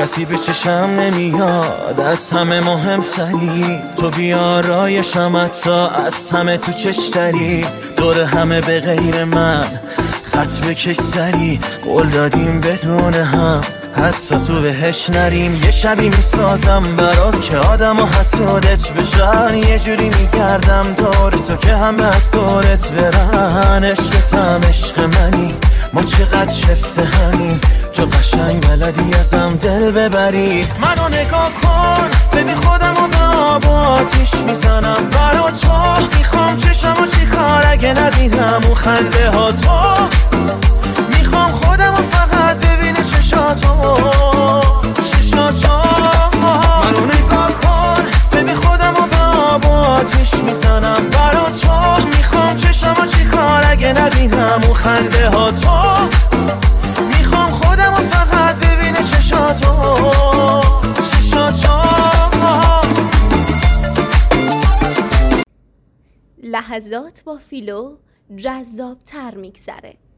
کسی به چشم نمیاد، از همه مهمتری تو بیارایشم، حتی از همه تو چشتری. دور همه به غیر من خط بکش سری، قول دادیم بدون هم حتی تو بهش نریم. یه شبی میسازم برات که آدم و حسودت بشن، یه جوری میگردم دور تو که همه از دورت برن. عشقتم عشق منی، ما چقدر شفته همین، تو قشنگ بلدی ازم دل ببری. منو نگاه کن ببین خودم و به آب و آتیش میزنم برا تو. میخوام چشمو چی کار اگه ندینم اون خنده ها تو. میخوام خودم و فقط ببینه چشاتو. منو نگاه کن ببین خودم و به آب و آتیش میزنم برا تو. میخوام چشمو چی کار اگه ندینم اون خنده ها تو. میخوام خودم و فقط ببینه چشاتو. لحظات با فیلو جذاب تر میگذره.